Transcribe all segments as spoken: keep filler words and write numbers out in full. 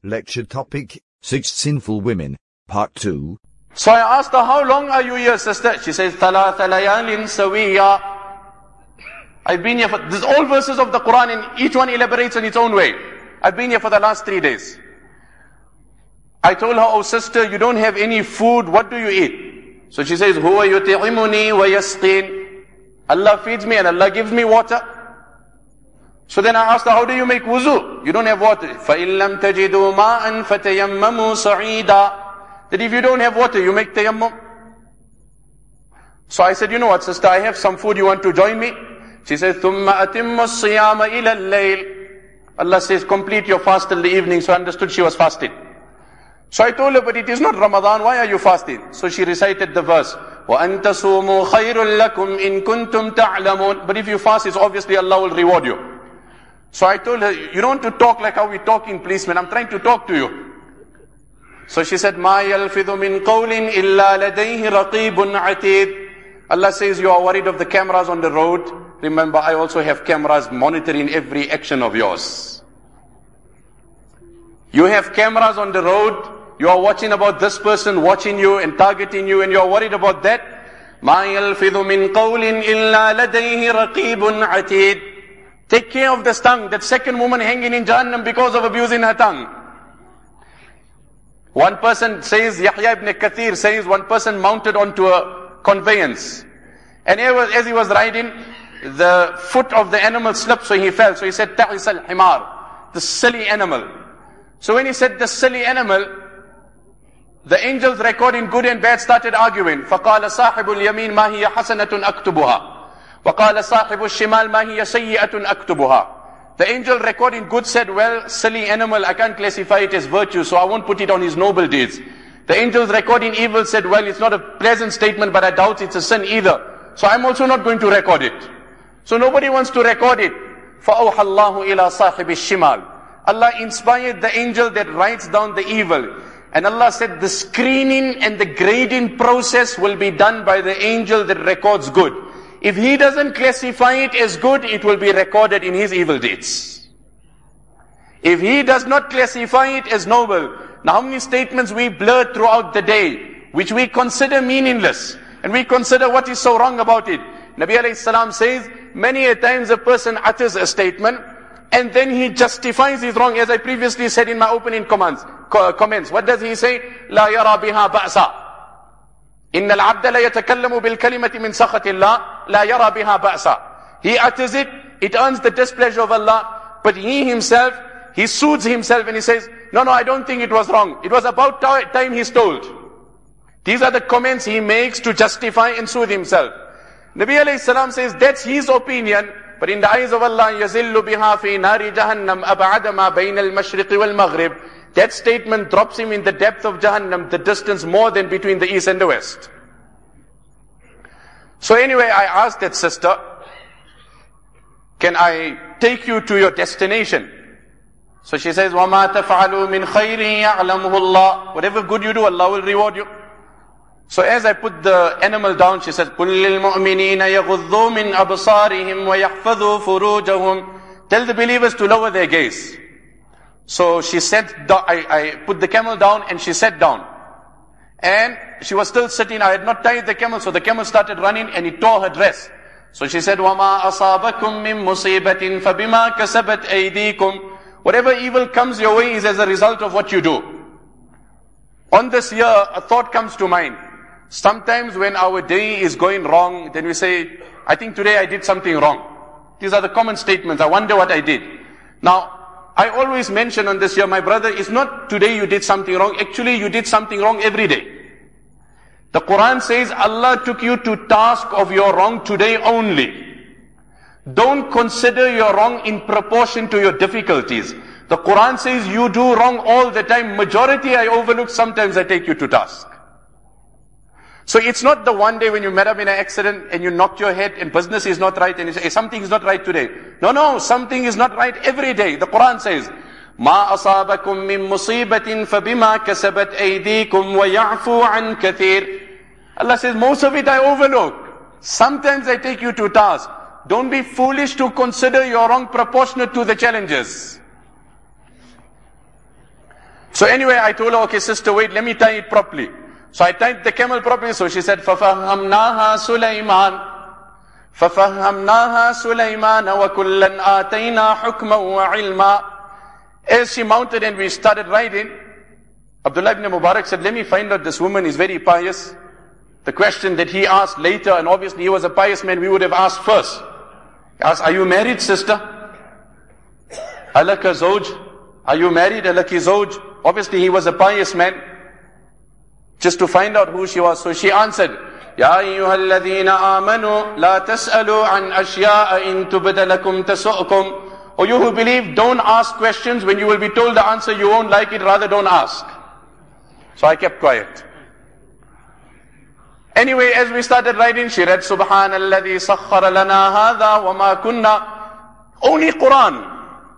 Lecture topic, Six Sinful Women, Part two. So I asked her, how long are you here, sister? She says, ثَلَاثَ لَيَالٍ سَوِيًّا. I've been here for, this is all verses of the Quran and each one elaborates in its own way. I've been here for the last three days. I told her, oh sister, you don't have any food, what do you eat? So she says, هُوَ يُطِعِمُنِي وَيَسْقِينِ. Allah feeds me and Allah gives me water. So then I asked her, how do you make wuzu? You don't have water. فَإِن لَمْ تَجِدُوا مَاءً فَتَيَمَّمُوا صَعِيدًا. That if you don't have water, you make tayammum. So I said, you know what sister, I have some food, you want to join me? She says, ثُمَّ أَتِمُّ الصِّيَامَ إِلَى اللَّيْلِ. Allah says, complete your fast till the evening. So I understood she was fasting. So I told her, but it is not Ramadan, why are you fasting? So she recited the verse, وَأَن تَصُومُوا خَيْرٌ لَكُمْ إِن كُنْتُمْ تَعْلَمُونَ. But if you fast, it's obviously Allah will reward you. So I told her, you don't want to talk like how we talk in policemen. I'm trying to talk to you. So she said, مَا يَلْفِظُ مِنْ قَوْلٍ إِلَّا لَدَيْهِ رَقِيبٌ عَتِيدٌ. Allah says, you are worried of the cameras on the road. Remember, I also have cameras monitoring every action of yours. You have cameras on the road. You are watching about this person watching you and targeting you, and you are worried about that. مَا يَلْفِظُ مِنْ قَوْلٍ إِلَّا لَدَيْهِ رَقِيبٌ عَتِيدٌ. Take care of this tongue. That second woman hanging in Jahannam because of abusing her tongue. One person says, Yahya ibn Kathir says, one person mounted onto a conveyance. And as he was riding, the foot of the animal slipped, so he fell. So he said, تَعِسَ الْحِمَارِ. The silly animal. So when he said the silly animal, the angels recording good and bad started arguing. فَقَالَ صَاحِبُ الْيَمِينَ مَا هِيَ حَسَنَةٌ أَكْتُبُهَا وَقَالَ صَاحِبُ الشِّمَالِ مَا هِيَ سَيِّئَةٌ أَكْتُبُهَا. The angel recording good said, well, silly animal, I can't classify it as virtue, so I won't put it on his noble deeds. The angels recording evil said, well, it's not a pleasant statement, but I doubt it's a sin either. So I'm also not going to record it. So nobody wants to record it. فَأَوْحَى اللَّهُ إِلَى صَاحِبِ الشِّمَالِ. Allah inspired the angel that writes down the evil. And Allah said, the screening and the grading process will be done by the angel that records good. If he doesn't classify it as good, it will be recorded in his evil deeds. If he does not classify it as noble, now how many statements we blur throughout the day, which we consider meaningless, and we consider what is so wrong about it. Nabi alayhi salam says, many a times a person utters a statement, and then he justifies his wrong, as I previously said in my opening comments. comments. What does he say? لا يرى بها بأسا. إن العبد لا يتكلم بالكلمة من سخط الله لا يرى بها بأسا. He utters it, it earns the displeasure of Allah, but he himself, he soothes himself and he says, no, no, I don't think it was wrong. It was about time he stole. These are the comments he makes to justify and soothe himself. Nabi alayhi salam says, that's his opinion, but in the eyes of Allah, يَزِلُّ بِهَا فِي نَارِ جَهَنَّمْ أَبْعَدَ مَا بَيْنَ الْمَشْرِقِ وَالْمَغْرِبِ. That statement drops him in the depth of Jahannam, the distance more than between the east and the west. So anyway, I asked that sister, can I take you to your destination? So she says, وَمَا تَفْعَلُوا مِنْ خَيْرٍ يَعْلَمُهُ اللَّهُ. Whatever good you do, Allah will reward you. So as I put the animal down, she says, قُلْ لِلْمُؤْمِنِينَ يَغُضُّوا مِنْ أَبْصَارِهِمْ وَيَحْفَظُوا فُرُوجَهُمْ. Tell the believers to lower their gaze. So she sat down, I, I put the camel down and she sat down. And she was still sitting, I had not tied the camel, so the camel started running and it tore her dress. So she said, وَمَا أَصَابَكُم مِّن مُّصِيبَةٍ فَبِمَا كَسَبَتْ أَيْدِيكُمْ. Whatever evil comes your way is as a result of what you do. On this year, a thought comes to mind. Sometimes when our day is going wrong, then we say, I think today I did something wrong. These are the common statements. I wonder what I did. Now, I always mention on this year, my brother, it's not today you did something wrong. Actually, you did something wrong every day. The Quran says Allah took you to task of your wrong today only. Don't consider your wrong in proportion to your difficulties. The Quran says you do wrong all the time. Majority I overlook, sometimes I take you to task. So it's not the one day when you met up in an accident and you knocked your head and business is not right and you say, hey, something is not right today. No, no, something is not right every day. The Quran says, مَا أَصَابَكُم مِّن مُّصِيبَةٍ فَبِمَا كَسَبَتْ أَيْدِيكُمْ وَيَعْفُوا عَنْ كَثِيرٍ. Allah says, most of it I overlook. Sometimes I take you to task. Don't be foolish to consider your wrong proportionate to the challenges. So anyway, I told her, okay sister, wait, let me tie it properly. So I tied the camel properly. So she said, فَفَهَّمْنَاهَا سُلَيْمَانَ فَفَهَّمْنَاهَا سُلَيْمَانَ وَكُلًّا آتَيْنَا حُكْمًا وَعِلْمًا. As she mounted and we started riding, Abdullah ibn Mubarak said, let me find out this woman is very pious. The question that he asked later, and obviously he was a pious man, we would have asked first. He asked, are you married, sister? Alaka zawj? Are you married? Alaki zawj? Obviously he was a pious man. Just to find out who she was. So she answered, يا أيها الذين آمنوا لا تسألوا عن أشياء إن تبد لكم تسؤكم. O you who believe, don't ask questions. When you will be told the answer, you won't like it, rather don't ask. So I kept quiet. Anyway, as we started riding, she read, سبحان الذي سخر لنا هذا وما كنا. Only Quran.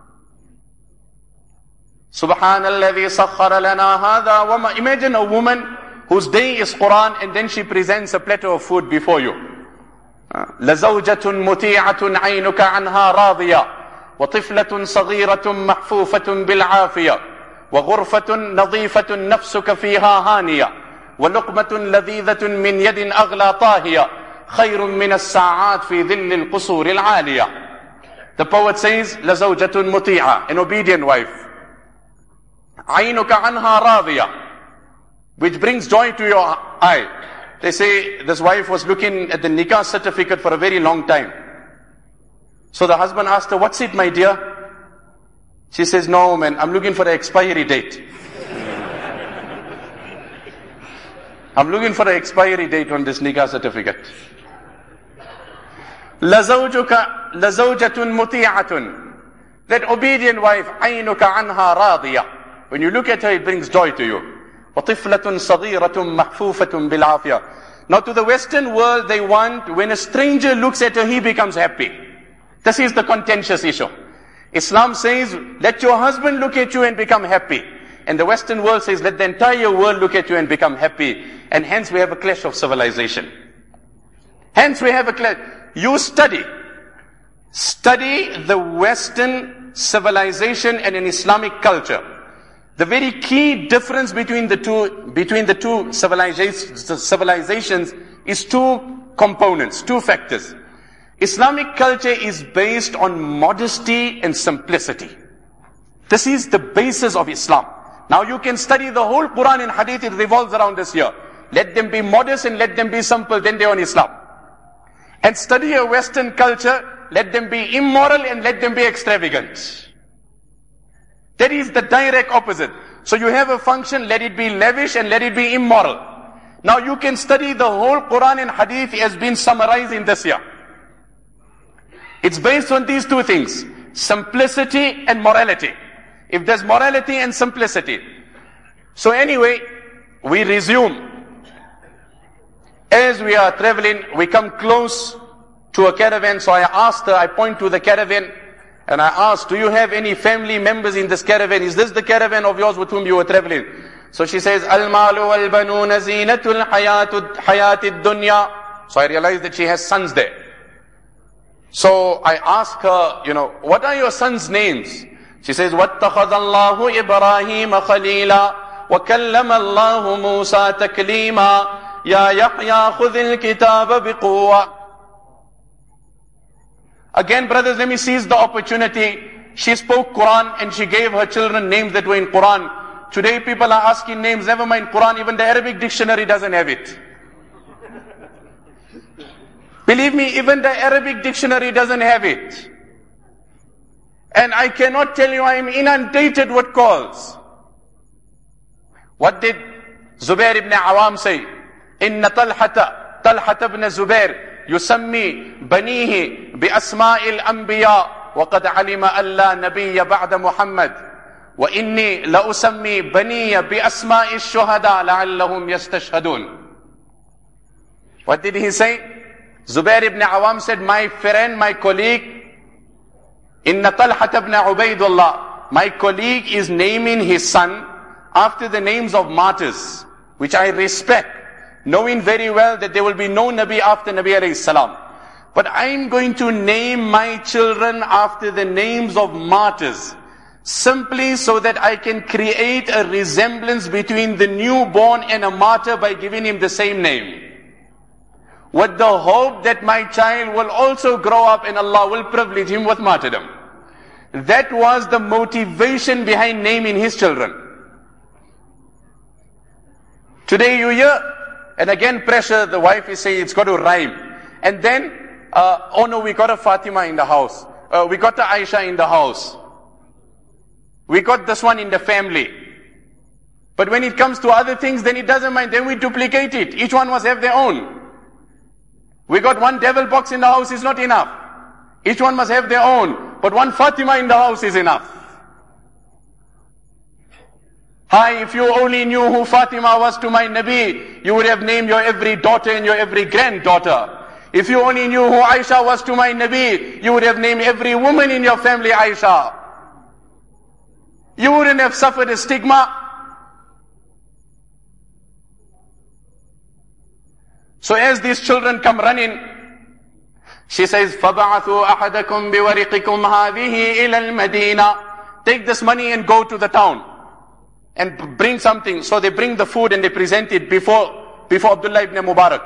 سبحان الذي سخر لنا هذا وما. Imagine a woman whose day is Quran, and then she presents a platter of food before you. لزوجة مطيعة عينك عنها راضية وطفلة صغيرة محفوفة بالعافية وغرفة نظيفة نفسك فيها هانية ولقمة لذيذة من يد أغلى طاهية خير من الساعات في ظل القصور العالية. The poet says, لزوجة مطيعة, an obedient wife. عينك عنها راضية, which brings joy to your eye. They say this wife was looking at the nikah certificate for a very long time. So the husband asked her, what's it, my dear? She says, no man, I'm looking for the expiry date. I'm looking for the expiry date on this nikah certificate. لَزَوْجُكَ لَزَوْجَةٌ مُطِيعَةٌ. That obedient wife, عَيْنُكَ عَنْهَا رَاضِيَةٌ. When you look at her, it brings joy to you. وَطِفْلَةٌ صَغِيرَةٌ مَحْفُوفَةٌ بِالْعَافِيَةِ. Now to the Western world, they want, when a stranger looks at her, he becomes happy. This is the contentious issue. Islam says, let your husband look at you and become happy. And the Western world says, let the entire world look at you and become happy. And hence we have a clash of civilization. Hence we have a clash. You study. Study the Western civilization and an Islamic culture. The very key difference between the two, between the two civilizations, civilizations is two components, two factors. Islamic culture is based on modesty and simplicity. This is the basis of Islam. Now you can study the whole Quran and Hadith, it revolves around this here. Let them be modest and let them be simple, then they are on Islam. And study a Western culture, let them be immoral and let them be extravagant. That is the direct opposite. So you have a function, let it be lavish and let it be immoral. Now you can study the whole Quran and Hadith as been summarized in this year. It's based on these two things, simplicity and morality. If there's morality and simplicity. So anyway, we resume. As we are traveling, we come close to a caravan. So I asked her, I point to the caravan, and I asked, do you have any family members in this caravan? Is this the caravan of yours with whom you were traveling? So she says, Al-malu wal-banuna zinatul hayatid dunya. So I realized that she has sons there. So I asked her, you know, what are your sons' names? She says, وَاتَّخَذَ اللَّهُ إِبْرَاهِيمَ خَلِيلًا وَكَلَّمَ اللَّهُ مُوسَى تَكْلِيمًا يَا يَحْيَا خُذِ الْكِتَابَ بِقُوَّةٍ. Again, brothers, let me seize the opportunity. She spoke Quran and she gave her children names that were in Quran. Today people are asking names, never mind Quran, even the Arabic dictionary doesn't have it. Believe me, even the Arabic dictionary doesn't have it. And I cannot tell you, I am inundated with calls. What did Zubair ibn Awam say? Inna talhata, talhata ibn Zubair, yusammi banihi bi asma'il anbiya, wa qad alima alla nabiyya ba'da Muhammad. Wa inni la usammi baniya bi asma'il shuhada la'allahum yastashhadun. What did he say? Zubair ibn Awam said, my friend, my colleague, Inna Talhat ibn Ubaidullah, my colleague is naming his son after the names of martyrs, which I respect, knowing very well that there will be no Nabi after Nabi alayhi salam. But I'm going to name my children after the names of martyrs. simply so that I can create a resemblance between the newborn and a martyr by giving him the same name. With the hope that my child will also grow up and Allah will privilege him with martyrdom. That was the motivation behind naming his children. Today you hear, and again pressure, the wife is saying it's got to rhyme. And then, uh, oh no, we got a Fatima in the house. Uh, we got a Aisha in the house. We got this one in the family. But when it comes to other things, then it doesn't mind. Then we duplicate it. Each one must have their own. We got one devil box in the house is not enough. Each one must have their own. But one Fatima in the house is enough. Hi, if you only knew who Fatima was to my Nabi, you would have named your every daughter and your every granddaughter. If you only knew who Aisha was to my Nabi, you would have named every woman in your family Aisha. You wouldn't have suffered a stigma. So as these children come running, she says, فَبَعَثُوا أَحَدَكُمْ بِوَرِقِكُمْ هَذِهِ إِلَى الْمَدِينَةِ. Take this money and go to the town and bring something. So they bring the food and they present it before, before Abdullah ibn Mubarak.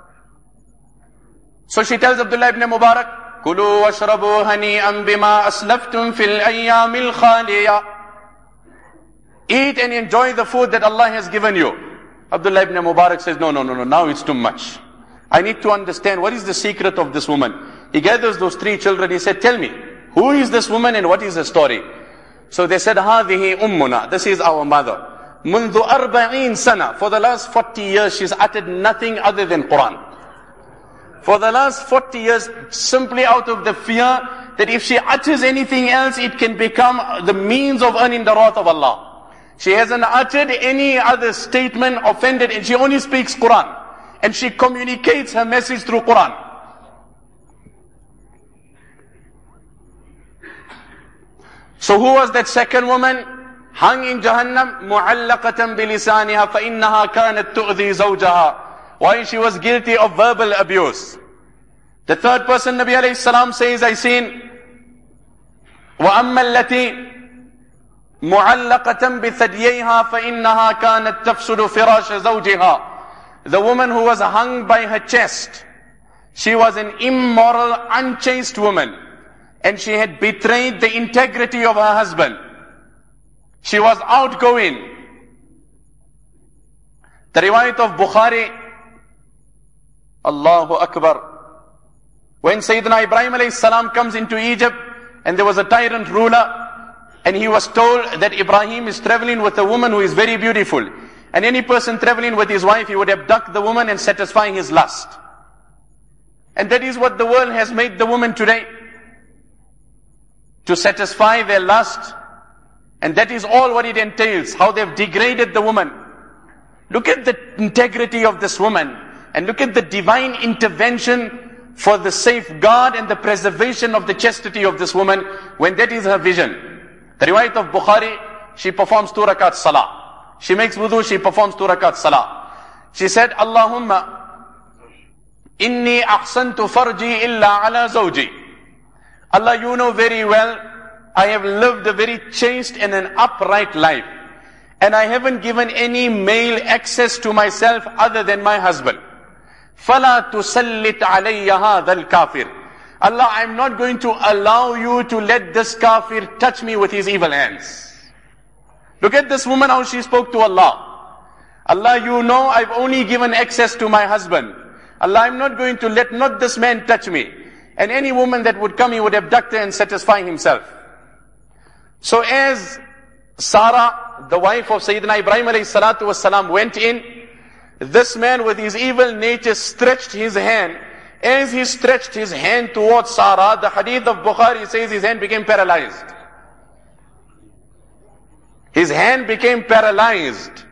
So she tells Abdullah ibn Mubarak, كُلُوا وَاشْرَبُوا هَنِيئًا بِمَا أَسْلَفْتُمْ فِي الْأَيَّامِ الْخَالِيَةِ. Eat and enjoy the food that Allah has given you. Abdullah ibn Mubarak says, no, no, no, no, now it's too much. I need to understand what is the secret of this woman. He gathers those three children. He said, tell me, who is this woman and what is the story? So they said, هذه أمنا. This is our mother. منذ أربعين سنة. For the last forty years, she's uttered nothing other than Quran. For the last forty years, simply out of the fear that if she utters anything else, it can become the means of earning the wrath of Allah. She hasn't uttered any other statement offended, and she only speaks Quran. And she communicates her message through Quran. So who was that second woman? Hung in Jahannam, مُعَلَّقَةً بِلِسَانِهَا فَإِنَّهَا كَانَتْ تُؤْذِي زَوْجَهَا. Why? She was guilty of verbal abuse. The third person, Nabi alayhi salam says, I seen, وَأَمَّا الَّتِي مُعَلَّقَةً بِثَدْيَيْهَا فَإِنَّهَا كَانَتْ تَفْسُدُ فِرَاشَ زَوْجِهَا. The woman who was hung by her chest, she was an immoral, unchaste woman, and she had betrayed the integrity of her husband. She was outgoing. The riwayat of Bukhari, Allahu Akbar. When Sayyidina Ibrahim alayhi salam comes into Egypt, and there was a tyrant ruler, and he was told that Ibrahim is traveling with a woman who is very beautiful. And any person traveling with his wife, he would abduct the woman and satisfy his lust. And that is what the world has made the woman today. To satisfy their lust. And that is all what it entails. How they've degraded the woman. Look at the integrity of this woman. And look at the divine intervention for the safeguard and the preservation of the chastity of this woman. When that is her vision. The riwayat of Bukhari, she performs two rakat salah. She makes wudu, she performs two rakat salah. She said, Allahumma, inni ahsantu farji illa ala zawji. Allah, you know very well, I have lived a very chaste and an upright life. And I haven't given any male access to myself other than my husband. فَلَا تُسَلِّتْ عَلَيَّ هَذَا الْكَافِرِ. Allah, I'm not going to allow you to let this kafir touch me with his evil hands. Look at this woman, how she spoke to Allah. Allah, you know I've only given access to my husband. Allah, I'm not going to let not this man touch me. And any woman that would come, he would abduct her and satisfy himself. So as Sarah, the wife of Sayyidina Ibrahim alayhi salatu wasalam, went in, this man with his evil nature stretched his hand. As he stretched his hand towards Sarah, the hadith of Bukhari says his hand became paralyzed. His hand became paralyzed.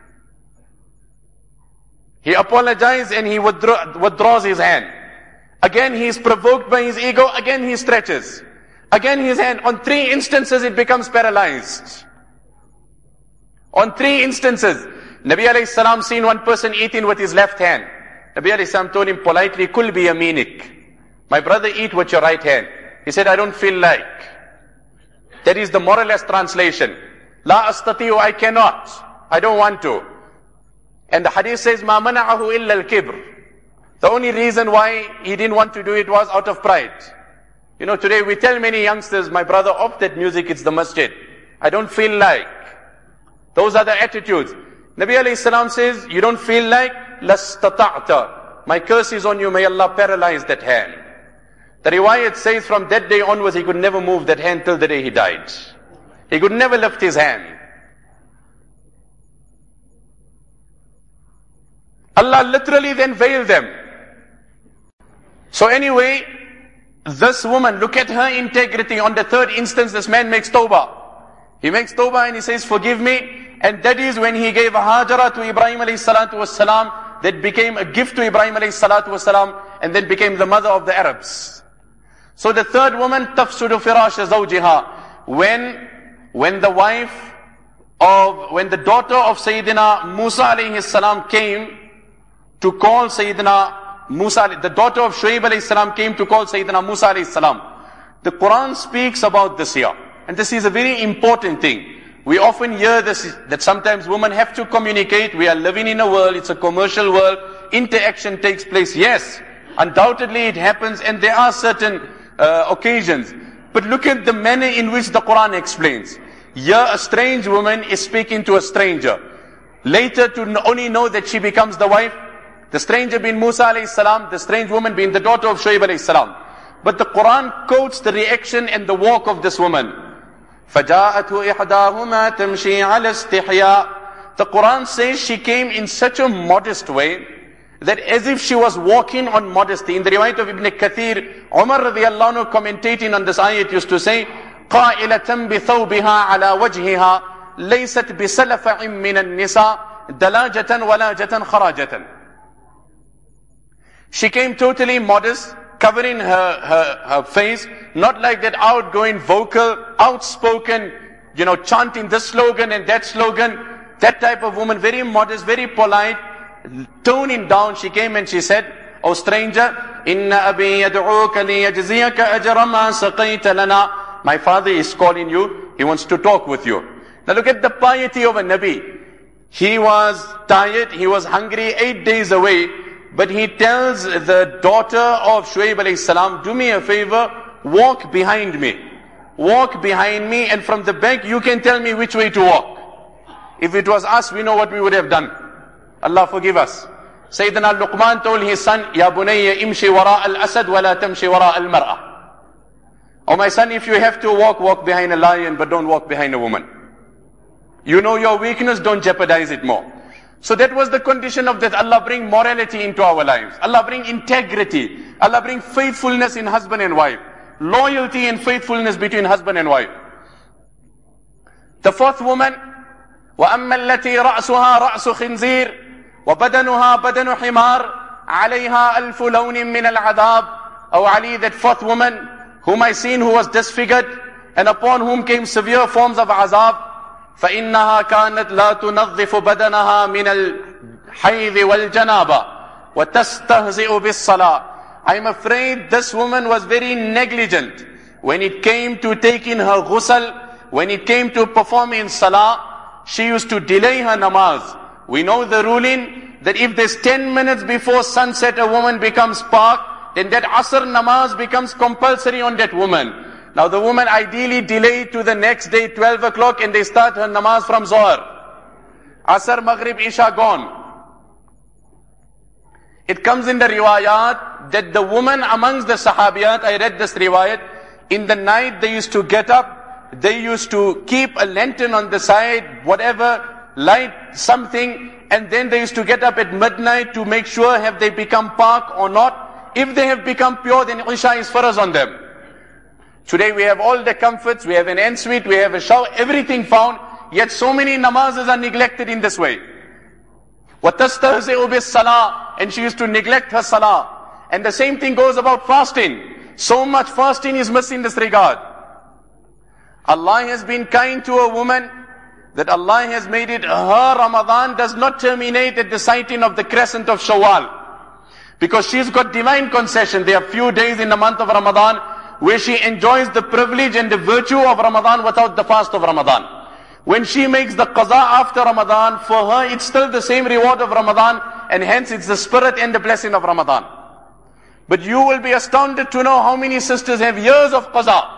He apologized and he withdraw, withdraws his hand. Again he is provoked by his ego, again he stretches. Again his hand, on three instances it becomes paralyzed. On three instances, Nabi alayhi salam seen one person eating with his left hand. Nabi alayhi salam told him politely, Kul bi yaminik. My brother, eat with your right hand. He said, I don't feel like. That is the moralist translation. La astati'u, I cannot. I don't want to. And the hadith says, Ma mana'ahu illa al-kibr. The only reason why he didn't want to do it was out of pride. You know, today we tell many youngsters, my brother, off that music, it's the masjid. I don't feel like. Those are the attitudes. Nabi alayhi salam says, you don't feel like, lastata'ta. My curse is on you, may Allah paralyze that hand. The riwayat says from that day onwards, he could never move that hand till the day he died. He could never lift his hand. Allah literally then veiled them. So anyway, this woman, look at her integrity. On the third instance, this man makes tawbah. He makes tawbah and he says, forgive me. And that is when he gave Hajara to Ibrahim alayhi salatu wassalam, that became a gift to Ibrahim alayhi salatu wassalam, and then became the mother of the Arabs. So the third woman, tafsudu firasha zawjiha. When, when the wife of, when the daughter of Sayyidina Musa alayhi salam came to call Sayyidina Musa, the daughter of Shuaib alayhi salam came to call Sayyidina Musa alayhi salam. The Quran speaks about this here. And this is a very important thing. We often hear this, that sometimes women have to communicate. We are living in a world, it's a commercial world. Interaction takes place. Yes, undoubtedly it happens, and there are certain uh, occasions. But look at the manner in which the Quran explains. Here a strange woman is speaking to a stranger. Later to only know that she becomes the wife. The stranger being Musa alayhi salam, the strange woman being the daughter of Shuaib alayhi salam. But the Quran quotes the reaction and the walk of this woman. فَجَاءَتْهُ إِحْدَاهُمَا تَمْشِي عَلَى اسْتِحْيَاءٍ. The Quran says she came in such a modest way that as if she was walking on modesty. In the riwayat of Ibn Kathir, Umar radiyallahu anhu commentating on this ayat used to say, قَائِلَةً بِثَوْبِهَا عَلَى وَجْهِهَا لَيْسَتْ بِسَلَفَعٍ مِّنَ النِّسَاءِ دَلَاجَةً وَلَاجَةً خَرَاجَةً. She came totally modest, covering her, her, her face, not like that outgoing, vocal, outspoken, you know, chanting this slogan and that slogan. That type of woman, very modest, very polite, toning down. She came and she said, O stranger, Inna abi yad'uka liyajziyaka ajra ma saqayta lana. My father is calling you. He wants to talk with you. Now look at the piety of a Nabi. He was tired, he was hungry, eight days away. But he tells the daughter of Shuaib alayhi salam, do me a favor, walk behind me. Walk behind me, and from the back you can tell me which way to walk. If it was us, we know what we would have done. Allah forgive us. Sayyidina Luqman told his son, Ya bunayya imshi wara al-asad wa la tamshi wara al-mar'a. Oh my son, if you have to walk, walk behind a lion, but don't walk behind a woman. You know your weakness, don't jeopardize it more. So that was the condition of that. Allah bring morality into our lives. Allah bring integrity. Allah bring faithfulness in husband and wife. Loyalty and faithfulness between husband and wife. The fourth woman, وَأَمَّا الَّتِي رَأْسُهَا رَأْسُ خِنْزِيرٍ وَبَدَنُهَا بَدَنُ حِمَارٍ عَلَيْهَا أَلْفُ لَوْنٍ مِّنَ الْعَذَابِ. O Ali, that fourth woman, whom I seen who was disfigured, and upon whom came severe forms of azab, فإنها كانت لا تنظف بدنها من الحيض والجنابة وتستهزئ بالصلاة. I'm afraid this woman was very negligent when it came to taking her ghusl, when it came to performing salah. She used to delay her namaz. We know the ruling that if there's ten minutes before sunset a woman becomes park, then that asr namaz becomes compulsory on that woman. Now the woman ideally delayed to the next day, twelve o'clock, and they start her namaz from Zohar. Asr, Maghrib, Isha gone. It comes in the riwayat that the woman amongst the sahabiyat, I read this riwayat, in the night they used to get up, they used to keep a lantern on the side, whatever, light something, and then they used to get up at midnight to make sure have they become pak or not. If they have become pure, then Isha is faraz on them. Today we have all the comforts, we have an ensuite, we have a shower, everything found, yet so many namazes are neglected in this way. وَتَسْتَهْزِئُ بِالصَّلَاةِ. And she used to neglect her salah. And the same thing goes about fasting. So much fasting is missed in this regard. Allah has been kind to a woman that Allah has made it, her Ramadan does not terminate at the sighting of the crescent of Shawwal. Because she's got divine concession. There are few days in the month of Ramadan where she enjoys the privilege and the virtue of Ramadan without the fast of Ramadan. When she makes the qaza after Ramadan, for her it's still the same reward of Ramadan, and hence it's the spirit and the blessing of Ramadan. But you will be astounded to know how many sisters have years of qaza.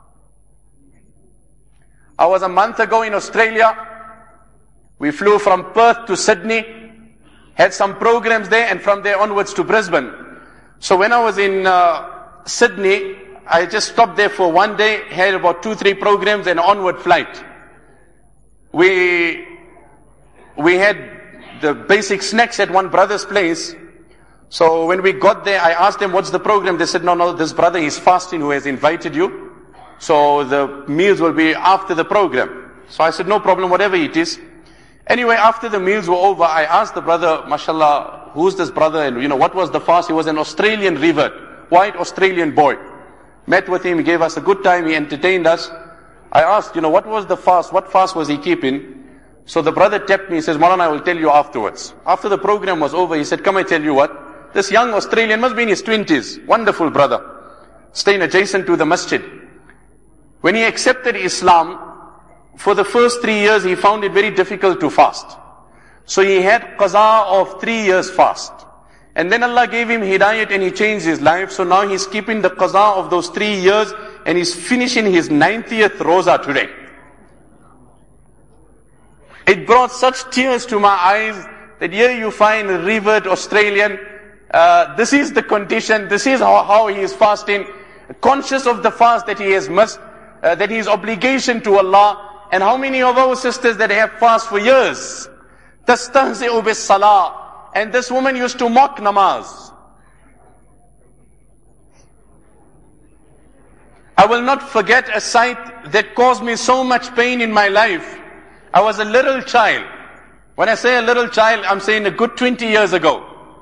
I was a month ago in Australia. We flew from Perth to Sydney, had some programs there, and from there onwards to Brisbane. So when I was in uh, Sydney, I just stopped there for one day, had about two, three programs and an onward flight. We, we had the basic snacks at one brother's place. So when we got there, I asked them, what's the program? They said, no, no, this brother is fasting who has invited you. So the meals will be after the program. So I said, no problem, whatever it is. Anyway, after the meals were over, I asked the brother, mashallah, who's this brother? And you know, what was the fast? He was an Australian revert, white Australian boy. Met with him, he gave us a good time, he entertained us. I asked, you know, what was the fast? What fast was he keeping? So the brother tapped me, he says, Maulana, I will tell you afterwards. After the program was over, he said, come I tell you what? This young Australian must be in his twenties. Wonderful brother. Staying adjacent to the masjid. When he accepted Islam, for the first three years he found it very difficult to fast. So he had qaza of three years fast. And then Allah gave him hidayat and he changed his life. So now he's keeping the qaza of those three years and he's finishing his ninetieth roza today. It brought such tears to my eyes that here you find a revered Australian. Uh, this is the condition. This is how, how he is fasting. Conscious of the fast that he has missed. Uh, that his obligation to Allah. And how many of our sisters that have fast for years? Tastahzi'u bis salah. And this woman used to mock namaz. I will not forget a sight that caused me so much pain in my life. I was a little child. When I say a little child, I'm saying a good twenty years ago.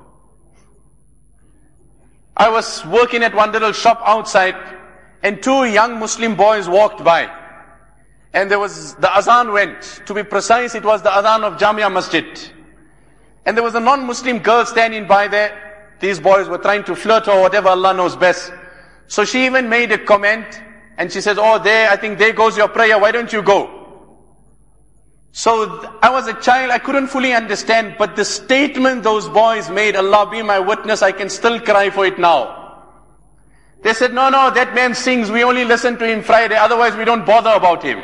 I was working at one little shop outside, and two young Muslim boys walked by. And there was, the azan went. To be precise, it was the azan of Jamia Masjid. And there was a non-Muslim girl standing by there. These boys were trying to flirt or whatever, Allah knows best. So she even made a comment, and she says, oh, there, I think there goes your prayer, why don't you go? So I was a child, I couldn't fully understand, but the statement those boys made, Allah be my witness, I can still cry for it now. They said, no, no, that man sings, we only listen to him Friday, otherwise we don't bother about him.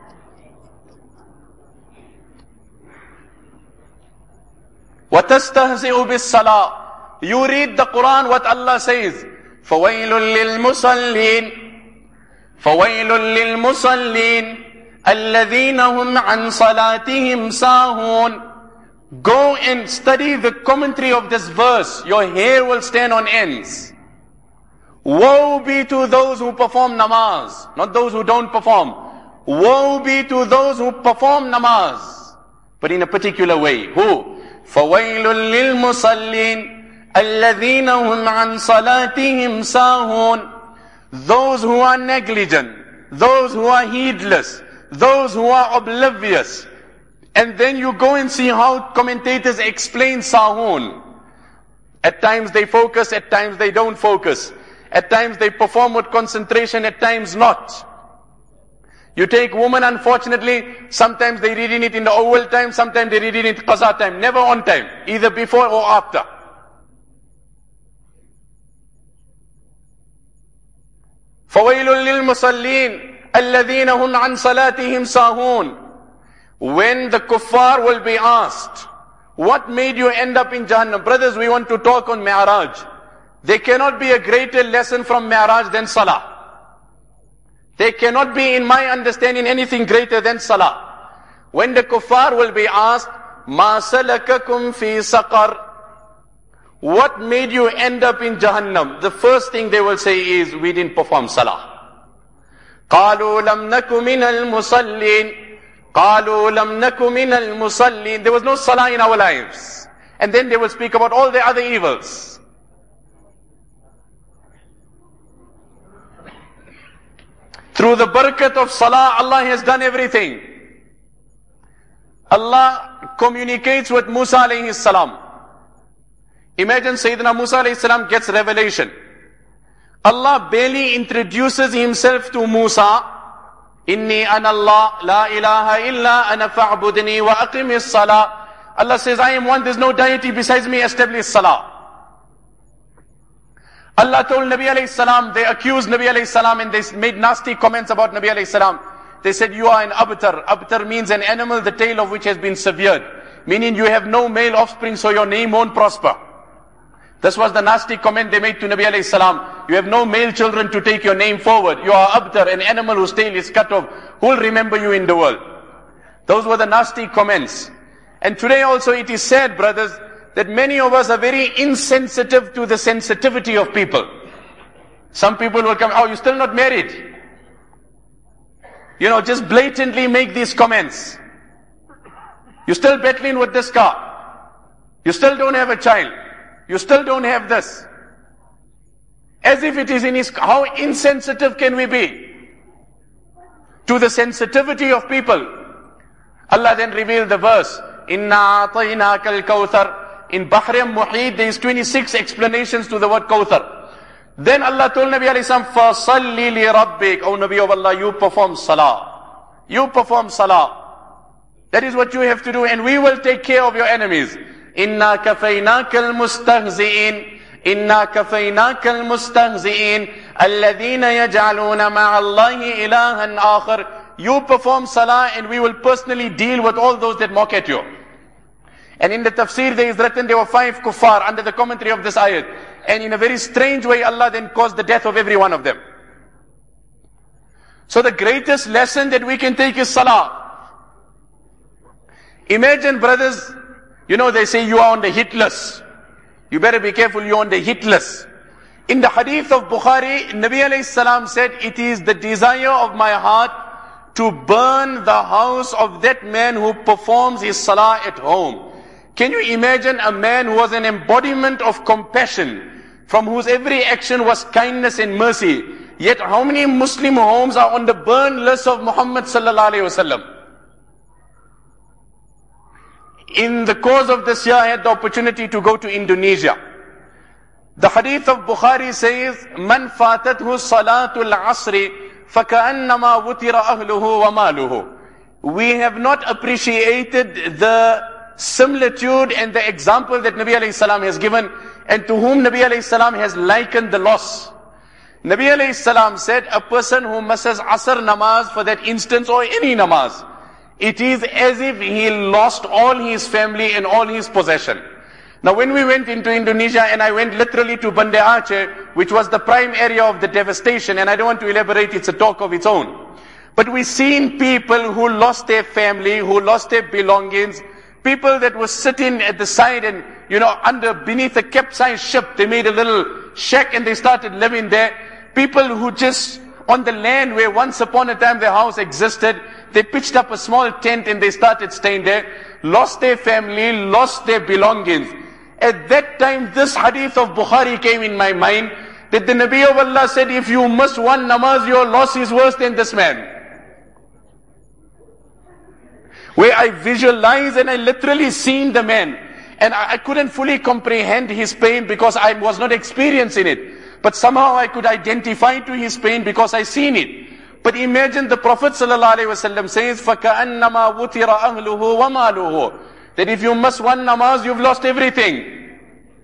وَتَسْتَهْزِئُ بِالصَّلَاةِ. You read the Quran, what Allah says, فَوَيْلٌ لِلْمُصَلِّينَ فَوَيْلٌ لِلْمُصَلِّينَ الَّذِينَ هُمْ عَنْ صَلَاتِهِمْ سَاهُونَ. Go and study the commentary of this verse. Your hair will stand on ends. Woe be to those who perform namaz, not those who don't perform. Woe be to those who perform namaz, but in a particular way. Who? فَوَيْلٌ لِلْمُصَلِّينَ الَّذِينَ هُمْ عَنْ صَلَاتِهِمْ سَاهُونَ. Those who are negligent, those who are heedless, those who are oblivious. And then you go and see how commentators explain sahun. At times they focus, at times they don't focus. At times they perform with concentration, at times not. You take women, unfortunately, sometimes they reading it in the awwal time, sometimes they reading it qaza time, never on time, either before or after. فَوَيْلٌ لِلْمُصَلِّينَ الَّذِينَ هُمْ عَنْ صَلَاتِهِمْ سَاهُونَ. When the kuffar will be asked, what made you end up in Jahannam? Brothers, we want to talk on Mi'raj. There cannot be a greater lesson from Mi'raj than Salah. There cannot be, in my understanding, anything greater than Salah. When the kuffar will be asked, مَا سَلَكَكُمْ فِي سَقَرٍ. What made you end up in Jahannam? The first thing they will say is, we didn't perform Salah. قَالُوا لَمْ نَكُ مِنَ الْمُصَلِّينَ قَالُوا لَمْ نَكُ مِنَ الْمُصَلِّينَ. There was no Salah in our lives. And then they will speak about all the other evils. Through the barakat of Salah, Allah has done everything. Allah communicates with Musa alayhi salam. Imagine Sayyidina Musa alayhi salam gets revelation. Allah barely introduces himself to Musa. Inni ana Allah, la ilaha illa ana fa'budni wa aqimis salah. Allah says, I am one, there's no deity besides me, establish salah. Allah told Nabi alayhi salam, they accused Nabi alayhi salam and they made nasty comments about Nabi alayhi salam. They said, you are an abtar. Abtar means an animal, the tail of which has been severed. Meaning you have no male offspring, so your name won't prosper. This was the nasty comment they made to Nabi alayhi salam. You have no male children to take your name forward. You are abtar, an animal whose tail is cut off. Who will remember you in the world? Those were the nasty comments. And today also it is said, brothers, that many of us are very insensitive to the sensitivity of people. Some people will come, oh, you're still not married. You know, just blatantly make these comments. You're still battling with this car. You still don't have a child. You still don't have this. As if it is in his, how insensitive can we be to the sensitivity of people? Allah then revealed the verse, Inna a'tainaka al-kawthar. In Bahr al-Muhit, there is twenty-six explanations to the word Kawthar. Then Allah told Nabi alayhi salam, فَصَلِّ لِرَبِّكَ. O Nabi of Allah, you perform salah. You perform salah. That is what you have to do, and we will take care of your enemies. إِنَّا كَفَيْنَاكَ الْمُسْتَهْزِئِينَ إِنَّا كَفَيْنَاكَ الْمُسْتَهْزِئِينَ الَّذِينَ يَجْعَلُونَ مَعَ اللَّهِ إِلَهًا آخَرَ. You perform salah, and we will personally deal with all those that mock at you. And in the tafsir there is written there were five kuffar under the commentary of this ayat. And in a very strange way Allah then caused the death of every one of them. So the greatest lesson that we can take is salah. Imagine, brothers, you know they say you are on the hit list. You better be careful, you're on the hit list. In the hadith of Bukhari, Nabi alayhi salam said, it is the desire of my heart to burn the house of that man who performs his salah at home. Can you imagine a man who was an embodiment of compassion, from whose every action was kindness and mercy, yet how many Muslim homes are on the burn list of Muhammad sallallahu alayhi wasallam? In the course of this year, I had the opportunity to go to Indonesia. The hadith of Bukhari says, Man fatathu salatul asri, faka'annama wutira ahluhu wa maluhu. We have not appreciated the similitude and the example that Nabi alayhi salam has given, and to whom Nabi alayhi salam has likened the loss. Nabi alayhi salam said, a person who misses Asr namaz for that instance, or any namaz, it is as if he lost all his family and all his possession. Now when we went into Indonesia, and I went literally to Banda Aceh, which was the prime area of the devastation, and I don't want to elaborate, it's a talk of its own. But we've seen people who lost their family, who lost their belongings, people that were sitting at the side and, you know, under, beneath a capsized ship, they made a little shack and they started living there. People who just, on the land where once upon a time their house existed, they pitched up a small tent and they started staying there, lost their family, lost their belongings. At that time, this hadith of Bukhari came in my mind, that the Nabi of Allah said, if you miss one namaz, your loss is worse than this man. Where I visualized and I literally seen the man. And I, I couldn't fully comprehend his pain because I was not experiencing it. But somehow I could identify to his pain because I seen it. But imagine the Prophet ﷺ says, فَكَأَنَّمَا وُتِرَ أَهْلُهُ وَمَالُهُ. That if you miss one namaz, you've lost everything.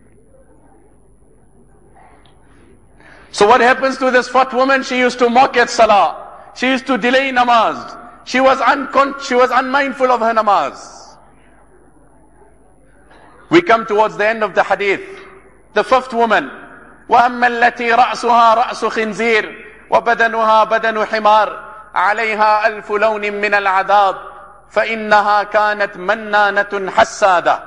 So what happens to this fat woman? She used to mock at salah. She used to delay namaz. She was uncon- she was unmindful of her namaz. We come towards the end of the hadith. The fifth woman, وَأَمَّا الَّتِي رَأْسُهَا رَأْسُ خِنْزِيرٍ وَبَدَنُهَا بَدَنُ حِمَارٍ عَلَيْهَا أَلْفُ لَوْنٍ مِّنَ الْعَذَابِ فَإِنَّهَا كَانَتْ مَنَّانَةٌ حَسَّادَةٌ.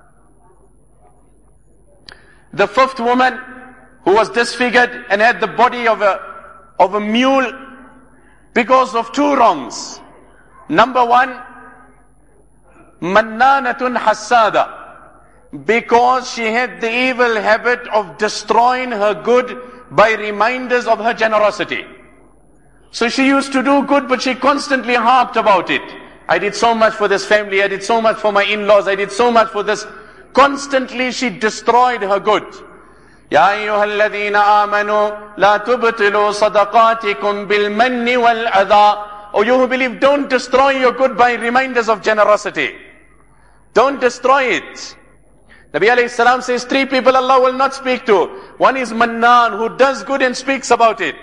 The fifth woman, who was disfigured and had the body of a, of a mule, because of two wrongs. Number one, mannanatun hassada, because she had the evil habit of destroying her good by reminders of her generosity. So she used to do good, but she constantly harped about it. I did so much for this family, I did so much for my in-laws, I did so much for this. Constantly she destroyed her good. يا أيها الذين آمنوا لا تبطلوا صدقاتكم بالمن والأذى. O you who believe, don't destroy your good by reminders of generosity. Don't destroy it. Nabi alayhi salam says three people Allah will not speak to. One is Mannan, who does good and speaks about it.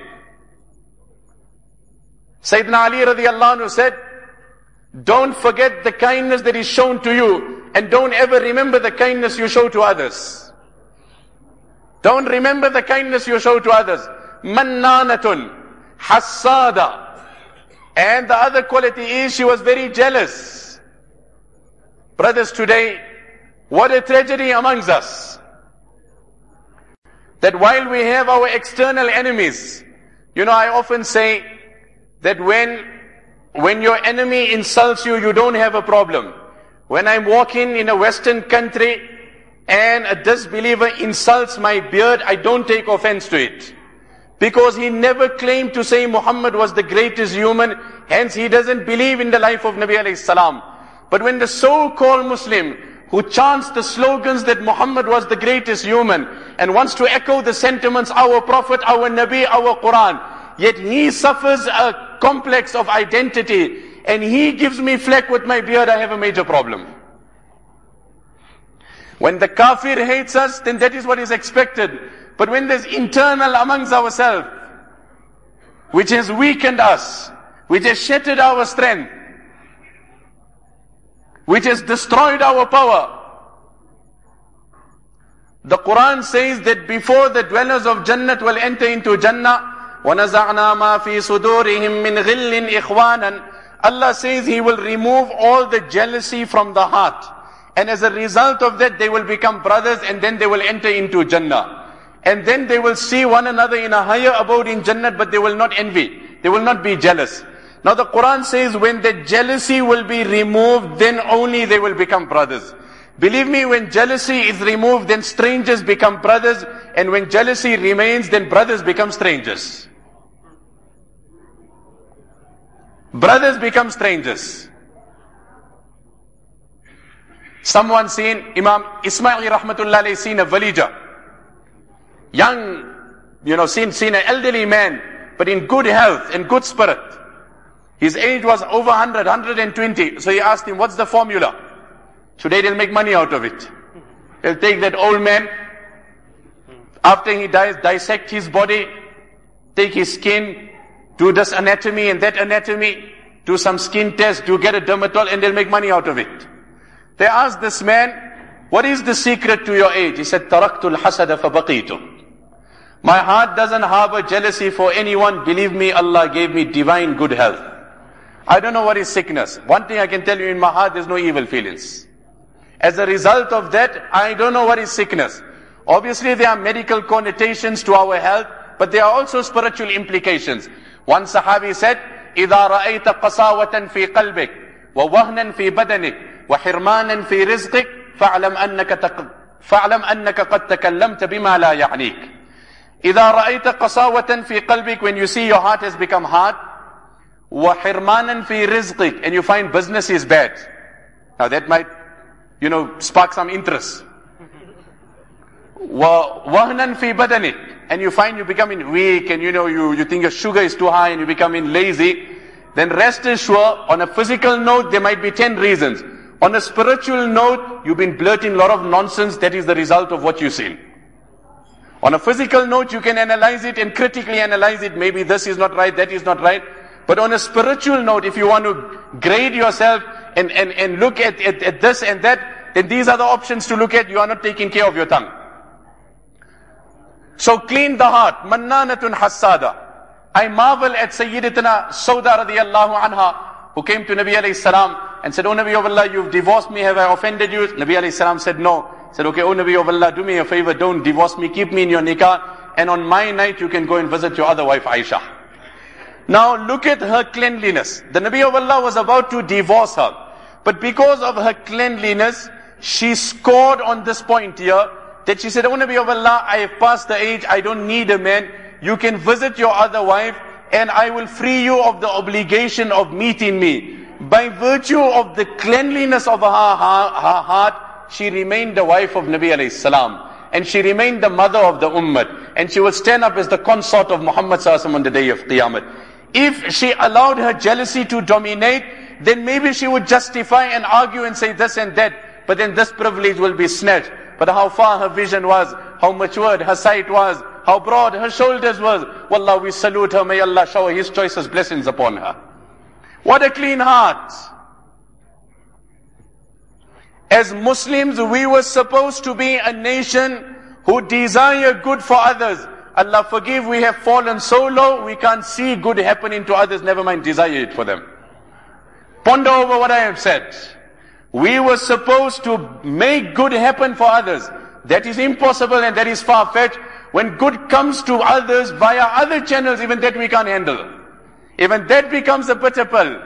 Sayyidina Ali radiallahu anhu said, don't forget the kindness that is shown to you, and don't ever remember the kindness you show to others. Don't remember the kindness you show to others. Mannanatun, hassada. And the other quality is she was very jealous. Brothers, today, what a tragedy amongst us. That while we have our external enemies, you know, I often say that when, when your enemy insults you, you don't have a problem. When I'm walking in a Western country and a disbeliever insults my beard, I don't take offense to it. Because he never claimed to say Muhammad was the greatest human, hence he doesn't believe in the life of Nabi alayhi salam. But when the so-called Muslim who chants the slogans that Muhammad was the greatest human and wants to echo the sentiments, our Prophet, our Nabi, our Quran, yet he suffers a complex of identity and he gives me fleck with my beard, I have a major problem. When the kafir hates us, then that is what is expected. But when there's internal amongst ourselves, which has weakened us, which has shattered our strength, which has destroyed our power, the Quran says that before the dwellers of Jannat will enter into Jannah, وَنَزَعْنَا مَا فِي صُدُورِهِم مِّنْ غِلٍّ إِخْوَانًا, Allah says He will remove all the jealousy from the heart. And as a result of that, they will become brothers and then they will enter into Jannah. And then they will see one another in a higher abode in Jannat, but they will not envy. They will not be jealous. Now the Quran says when the jealousy will be removed, then only they will become brothers. Believe me, when jealousy is removed, then strangers become brothers. And when jealousy remains, then brothers become strangers. Brothers become strangers. Someone seen, Imam Ismail rahmatullah alayhi seen a village. Young, you know, seen, seen an elderly man, but in good health and good spirit. His age was over one hundred, one hundred twenty. So he asked him, what's the formula? Today they'll make money out of it. They'll take that old man, after he dies, dissect his body, take his skin, do this anatomy and that anatomy, do some skin test, do get a dermatol, and they'll make money out of it. They asked this man, what is the secret to your age? He said, تَرَكْتُ الْحَسَدَ فَبَقِيتُ. My heart doesn't harbor jealousy for anyone. Believe me, Allah gave me divine good health. I don't know what is sickness. One thing I can tell you, in my heart there's no evil feelings. As a result of that, I don't know what is sickness. Obviously there are medical connotations to our health, but there are also spiritual implications. One Sahabi said, إِذَا رَأَيْتَ قَسَاوَةً فِي قَلْبِكَ وَوَهْنًا فِي بَدَنِكَ وَحِرْمَانًا فِي رِزْقِكَ فَاعْلَمْ أَنَّكَ تق... فَاعْلَمْ أَنَّكَ قَدْ تَكَلَّمْتَ بِمَا لَا يَعْنِيكَ. إِذَا رَأَيْتَ قَسَاوَةً فِي قَلْبِكَ, when you see your heart has become hard, وَحِرْمَانًا فِي رِزْقِكَ, and you find business is bad. Now that might, you know, spark some interest. وَوَهْنًا فِي بَدَنِكَ, and you find you becoming weak, and you know, you, you think your sugar is too high and you becoming lazy, then rest assured, on a physical note, there might be ten reasons. On a spiritual note, you've been blurting a lot of nonsense, that is the result of what you see. On a physical note, you can analyze it and critically analyze it. Maybe this is not right, that is not right. But on a spiritual note, if you want to grade yourself and, and, and look at, at, at this and that, then these are the options to look at. You are not taking care of your tongue. So clean the heart. Mannanatun hassada. I marvel at Sayyidatuna Sauda radiyallahu anha, who came to Nabi alayhi salam and said, "O Nabi of Allah, you've divorced me, have I offended you?" Nabi alayhi salam said, "No." Said, "Okay, O Nabi of Allah, do me a favor, don't divorce me, keep me in your nikah, and on my night you can go and visit your other wife Aisha." Now look at her cleanliness. The Nabi of Allah was about to divorce her, but because of her cleanliness, she scored on this point here, that she said, "O Nabi of Allah, I have passed the age, I don't need a man, you can visit your other wife, and I will free you of the obligation of meeting me." By virtue of the cleanliness of her, her, her heart, she remained the wife of Nabi alayhi salam. and she remained the mother of the ummah, and she will stand up as the consort of Muhammad sallallahu alaihi wasallam on the day of Qiyamah. If she allowed her jealousy to dominate, then maybe she would justify and argue and say this and that, but then this privilege will be snatched. But how far her vision was, how matured her sight was, how broad her shoulders was, wallah, we salute her. May Allah shower His choicest blessings upon her. What a clean heart. As Muslims, we were supposed to be a nation who desire good for others. Allah forgive, we have fallen so low, we can't see good happening to others, never mind desire it for them. Ponder over what I have said. We were supposed to make good happen for others. That is impossible and that is far-fetched. When good comes to others via other channels, even that we can't handle. Even that becomes a bitter pill.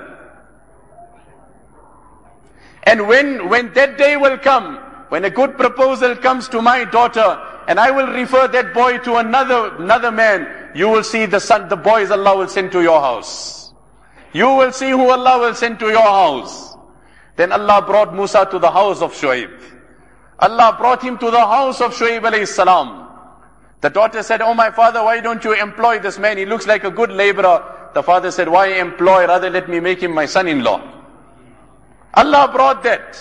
And when, when that day will come, when a good proposal comes to my daughter, and I will refer that boy to another, another man, you will see the son, the boys Allah will send to your house. You will see who Allah will send to your house. Then Allah brought Musa to the house of Shuaib. Allah brought him to the house of Shuaib alayhi salam. The daughter said, oh my father, why don't you employ this man? He looks like a good laborer. The father said, why employ? Rather let me make him my son-in-law. Allah brought that.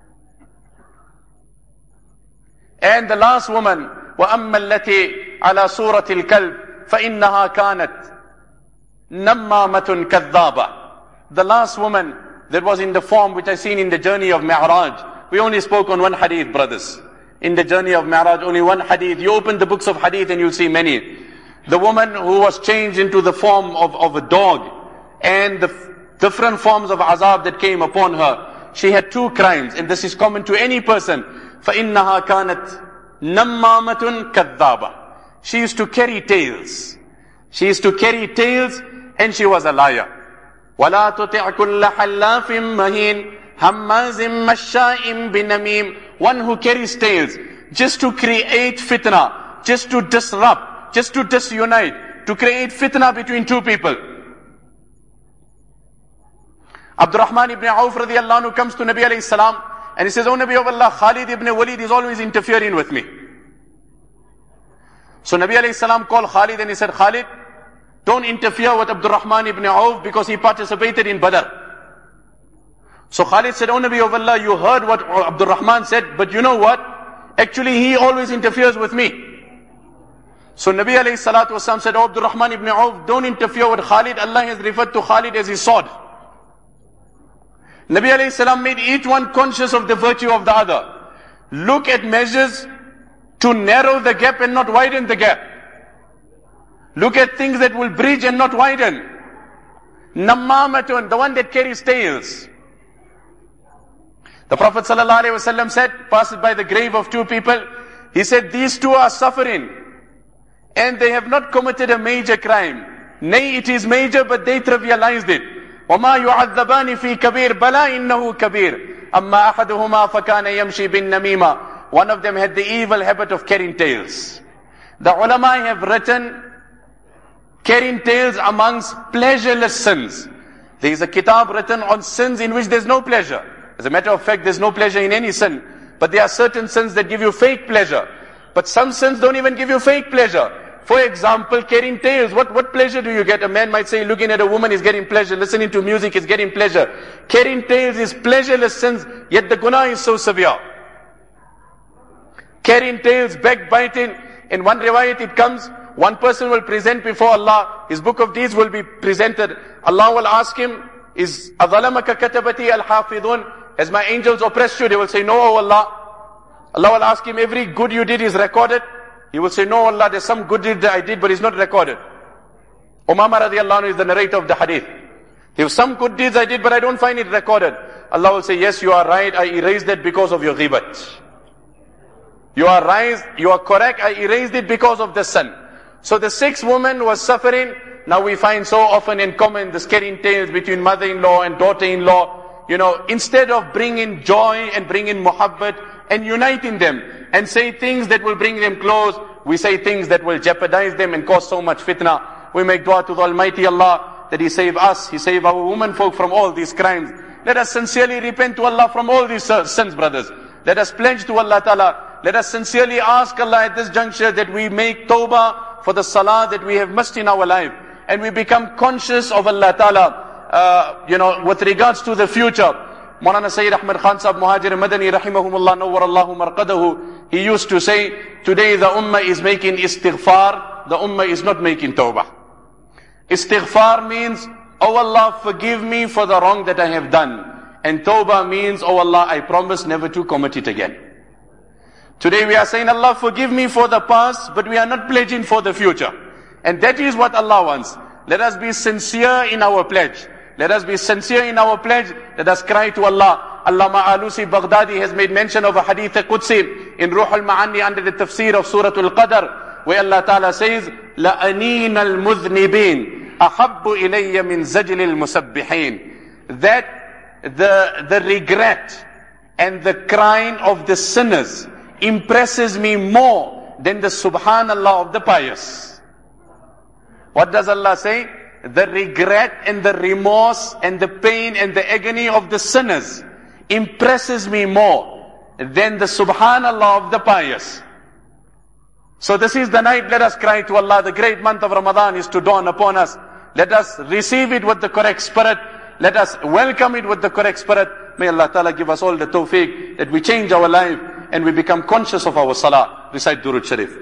And the last woman, وَأَمَّا الَّتِي عَلَى صُورَةِ الْكَلْبِ فَإِنَّهَا كَانَتْ نَمَّامَةٌ كَذَّابَةٌ. The last woman that was in the form which I seen in the journey of Mi'raj. We only spoke on one hadith, brothers. In the journey of Mi'raj, only one hadith. You open the books of hadith and you'll see many. The woman who was changed into the form of, of a dog, and the f- different forms of azab that came upon her. She had two crimes, and this is common to any person. فَإِنَّهَا كَانَتْ نَمَّامَةٌ كَذَّابَةٌ. She used to carry tales. She used to carry tales, and she was a liar. وَلَا تُطِعْ كُلَّ حَلَّافٍ مَهِينٍ هَمَّازٍ مَشَّاءٍ بِنَمِيمٍ. One who carries tales, just to create fitna, just to disrupt, just to disunite, to create fitna between two people. Abdurrahman ibn Auf radiallahu anhu comes to Nabi alayhi salam, and he says, oh Nabi of Allah, Khalid ibn Walid is always interfering with me. So Nabi alayhi salam called Khalid and he said, Khalid, don't interfere with Abdurrahman ibn Auf because he participated in Badr. So Khalid said, oh Nabi of Allah, you heard what Abdurrahman said, but you know what? Actually he always interferes with me. So Nabi alayhi salatu wasalam said, oh Abdurrahman ibn Auf, don't interfere with Khalid. Allah has referred to Khalid as his sword. Nabi alayhi salam made each one conscious of the virtue of the other. Look at measures to narrow the gap and not widen the gap. Look at things that will bridge and not widen. Nammamatun, the one that carries tales. The Prophet sallallahu alaihi wasallam said, passed by the grave of two people, he said, these two are suffering and they have not committed a major crime. Nay, it is major, but they trivialized it. وَمَا يُعَذَّبَانِ فِي كَبِيرٍ بَلَا إِنَّهُ كَبِيرٌ أَمَّا أَحَدُهُمَا فَكَانَ يَمْشِي بِالنَّمِيمَةِ. One of them had the evil habit of carrying tales. The ulama have written carrying tales amongst pleasureless sins. There is a kitab written on sins in which there is no pleasure. As a matter of fact, there is no pleasure in any sin. But there are certain sins that give you fake pleasure. But some sins don't even give you fake pleasure. For example, carrying tales. What, what pleasure do you get? A man might say looking at a woman is getting pleasure. Listening to music is getting pleasure. Carrying tales is pleasureless sins, yet the guna is so severe. Carrying tales, backbiting. In one riwayat it comes, one person will present before Allah, his book of deeds will be presented. Allah will ask him, is أَظَلَمَكَ كَتَبَتِي الْحَافِظُونَ? Has my angels oppressed you? They will say, no, O Allah. Allah will ask him, every good you did is recorded. He will say, no, Allah, there's some good deed that I did, but it's not recorded. Umama radiallahu anhu is the narrator of the hadith. There some good deeds I did, but I don't find it recorded. Allah will say, yes, you are right, I erased that because of your ghibat. You are right, you are correct, I erased it because of the sin. So the sixth woman was suffering. Now we find so often in common the carrying tales between mother-in-law and daughter-in-law. You know, instead of bringing joy and bringing muhabbat and uniting them and say things that will bring them close, we say things that will jeopardize them and cause so much fitna. We make dua to the Almighty Allah that He save us, He save our women folk from all these crimes. Let us sincerely repent to Allah from all these uh, sins, brothers. Let us pledge to Allah Ta'ala Allah. Let us sincerely ask Allah at this juncture that we make tawbah for the salah that we have missed in our life. And we become conscious of Allah Ta'ala, uh, you know, with regards to the future. Maulana Sayyid Ahmad Khan Sahib Muhajir Madani Rahimahumullah Nawwar Allahu Marqadahu, he used to say, today the ummah is making istighfar, the ummah is not making tawbah. Istighfar means, oh Allah, forgive me for the wrong that I have done. And tawbah means, oh Allah, I promise never to commit it again. Today we are saying, Allah, forgive me for the past, but we are not pledging for the future. And that is what Allah wants. Let us be sincere in our pledge. Let us be sincere in our pledge. Let us cry to Allah. Allama Alusi Baghdadi has made mention of a hadith Qudsi in Ruh al-Ma'ani under the tafsir of Surah Al-Qadr, where Allah Ta'ala says, لَأَنِينَ الْمُذْنِبِينَ أَحَبُّ إِلَيَّ مِنْ زَجْلِ الْمُسَبِّحِينَ. That the, the regret and the crying of the sinners impresses me more than the subhanallah of the pious. What does Allah say? The regret and the remorse and the pain and the agony of the sinners impresses me more than the subhanallah of the pious. So this is the night, let us cry to Allah. The great month of Ramadan is to dawn upon us. Let us receive it with the correct spirit. Let us welcome it with the correct spirit. May Allah Ta'ala give us all the tawfiq that we change our life and we become conscious of our salah. Recite Durud Sharif.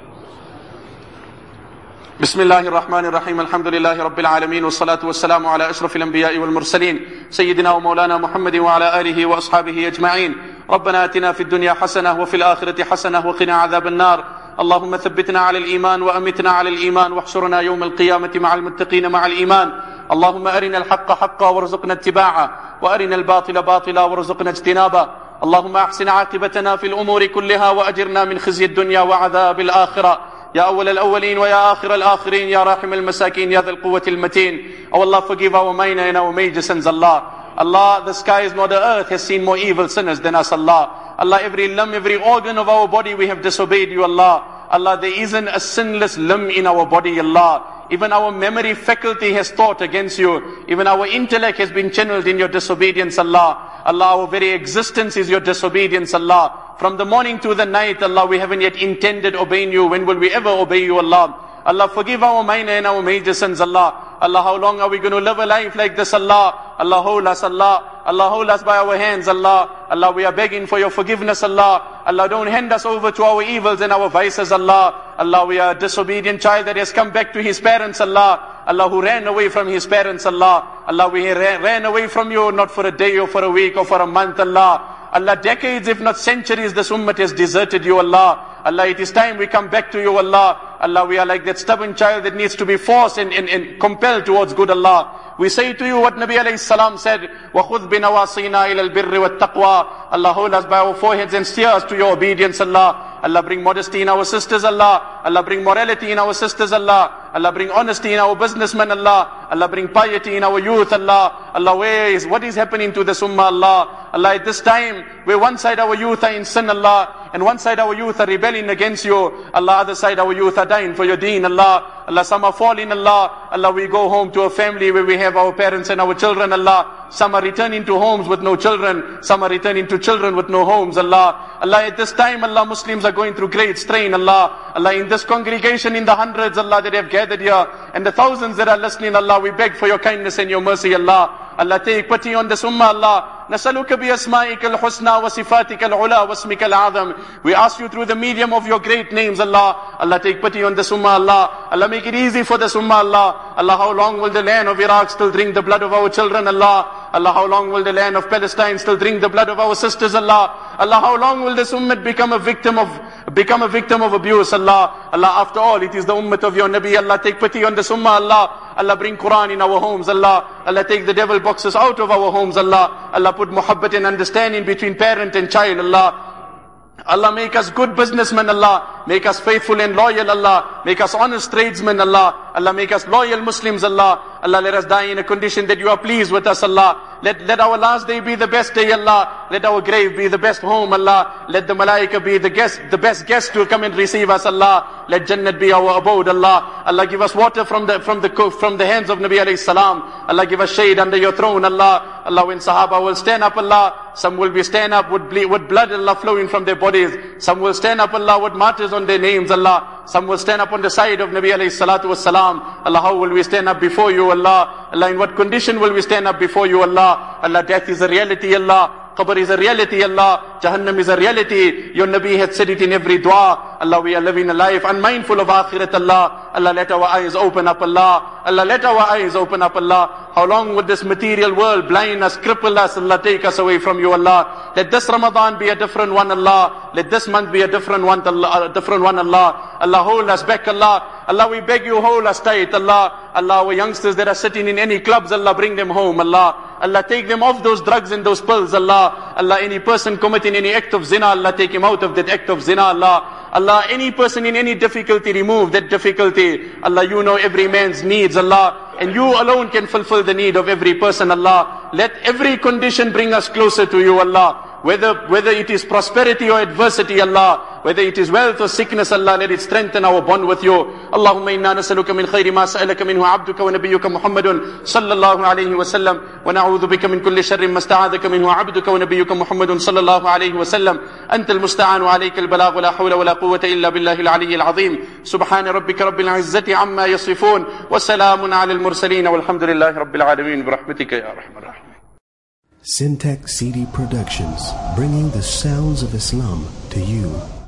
بسم الله الرحمن الرحيم الحمد لله رب العالمين والصلاة والسلام على أشرف الأنبياء والمرسلين سيدنا ومولانا محمد وعلى آله وأصحابه أجمعين ربنا آتنا في الدنيا حسنة وفي الآخرة حسنة وقنا عذاب النار اللهم ثبتنا على الإيمان وأمتنا على الإيمان واحشرنا يوم القيامة مع المتقين مع الإيمان اللهم أرنا الحق حقا وارزقنا اتباعه وأرنا الباطل باطلا وارزقنا اجتنابه اللهم أحسن عاقبتنا في الأمور كلها وأجرنا من خزي الدنيا وعذاب الآخرة يا أول الأولين ويا آخر الآخرين يا راحم المساكين يا ذا القوة المتين. Oh Allah, forgive our minor and our major sins, Allah. Allah, the skies nor the earth has seen more evil sinners than us, Allah. Allah, every limb, every organ of our body we have disobeyed you, Allah. Allah, there isn't a sinless limb in our body, Allah. Even our memory faculty has thought against you. Even our intellect has been channeled in your disobedience, Allah. Allah, our very existence is your disobedience, Allah. From the morning to the night, Allah, we haven't yet intended obeying you. When will we ever obey you, Allah? Allah, forgive our minor and our major sins, Allah. Allah, how long are we going to live a life like this, Allah? Allah, hold us, Allah. Allah, hold us by our hands, Allah. Allah, we are begging for your forgiveness, Allah. Allah, don't hand us over to our evils and our vices, Allah. Allah, we are a disobedient child that has come back to his parents, Allah. Allah, who ran away from his parents, Allah. Allah, we ran, ran away from you, not for a day or for a week or for a month, Allah. Allah, decades if not centuries this ummah has deserted you, Allah. Allah, it is time we come back to you, Allah. Allah, we are like that stubborn child that needs to be forced and, and, and compelled towards good, Allah. We say to you what Nabi alayhi salam said, وَخُذْ بِنَوَاصِينَا إِلَى الْبِرِّ وَالتَّقْوَى. Allah, hold us by our foreheads and steer us to your obedience, Allah. Allah, bring modesty in our sisters, Allah. Allah, bring morality in our sisters, Allah. Allah, bring honesty in our businessmen, Allah. Allah, bring piety in our youth, Allah. Allah, where is, what is happening to this ummah, Allah? Allah, at this time, where one side our youth are in sin, Allah, and one side our youth are rebelling against you, Allah, other side our youth are dying for your deen, Allah. Allah, some are falling, Allah. Allah, we go home to a family where we have our parents and our children, Allah. Some are returning to homes with no children. Some are returning to children with no homes, Allah. Allah, at this time, Allah, Muslims are going through great strain, Allah. Allah, in this congregation, in the hundreds, Allah, that have gathered here, and the thousands that are listening, Allah, we beg for your kindness and your mercy, Allah. Allah, take pity on this ummah, Allah. نسألك بأسمائك الحسنى وصفاتك العلى واسمك العظم. We ask you through the medium of your great names, Allah. Allah, take pity on this ummah, Allah. Allah, make it easy for this ummah, Allah. Allah, how long will the land of Iraq still drink the blood of our children, Allah? Allah, how long will the land of Palestine still drink the blood of our sisters, Allah? Allah, how long will this ummah become a victim of become a victim of abuse, Allah? Allah, after all, it is the ummah of your Nabi, Allah. Take pity on this ummah, Allah. Allah, bring Quran in our homes, Allah. Allah, take the devil boxes out of our homes, Allah. Allah, put muhabbat and understanding between parent and child, Allah. Allah, make us good businessmen, Allah. Make us faithful and loyal, Allah. Make us honest tradesmen, Allah. Allah, make us loyal Muslims, Allah. Allah, let us die in a condition that you are pleased with us, Allah. Let, let our last day be the best day, Allah. Let our grave be the best home, Allah. Let the malaika be the guest, the best guest to come and receive us, Allah. Let Jannat be our abode, Allah. Allah, give us water from the, from the, from the hands of Nabi alayhi salam. Allah, give us shade under your throne, Allah. Allah, when Sahaba will stand up, Allah, some will be stand up with, ble- with blood, Allah, flowing from their bodies. Some will stand up, Allah, with martyrs on their names, Allah. Some will stand up on the side of Nabi alayhi salatu wassalam. Allah, how will we stand up before you, Allah? Allah, in what condition will we stand up before you, Allah? Allah, death is a reality, Allah. Qabr is a reality, Allah. Jahannam is a reality. Your Nabi had said it in every dua. Allah, we are living a life unmindful of akhirat, Allah. Allah, let our eyes open up, Allah. Allah, let our eyes open up, Allah. How long would this material world blind us, cripple us, Allah, take us away from you, Allah? Let this Ramadan be a different one, Allah. Let this month be a different one, Allah. A different one, Allah. Allah, hold us back, Allah. Allah, we beg you, hold us tight, Allah. Allah, our youngsters that are sitting in any clubs, Allah, bring them home, Allah. Allah, take them off those drugs and those pills, Allah. Allah, any person committing any act of zina, Allah, take him out of that act of zina, Allah. Allah, any person in any difficulty, remove that difficulty. Allah, you know every man's needs, Allah. And you alone can fulfill the need of every person, Allah. Let every condition bring us closer to you, Allah. Whether, whether it is prosperity or adversity, Allah. Whether it is wealth or sickness, Allah, let it strengthen our bond with you. Allahumma inna nasaluka min khayri ma sa'alaka minhu abduka wa nabiyyuka Muhammadun sallallahu alayhi wa sallam. Wa na'udhu bika min kulli sharrin masta'adaka minhu abduka wa nabiyyuka Muhammadun sallallahu alayhi wa sallam. Anta al-musta'an wa alayka al-balagh wa la hawla wa la quwwata illa billahi al-'aliyyi al-'azim. Subhana rabbika rabbil 'izzati amma yasifun. Wa salamun 'ala al-mursalin walhamdulillahi rabbil 'alamin bi rahmatika ya arhamar rahimin. Syntax C D Productions, bringing the sounds of Islam to you.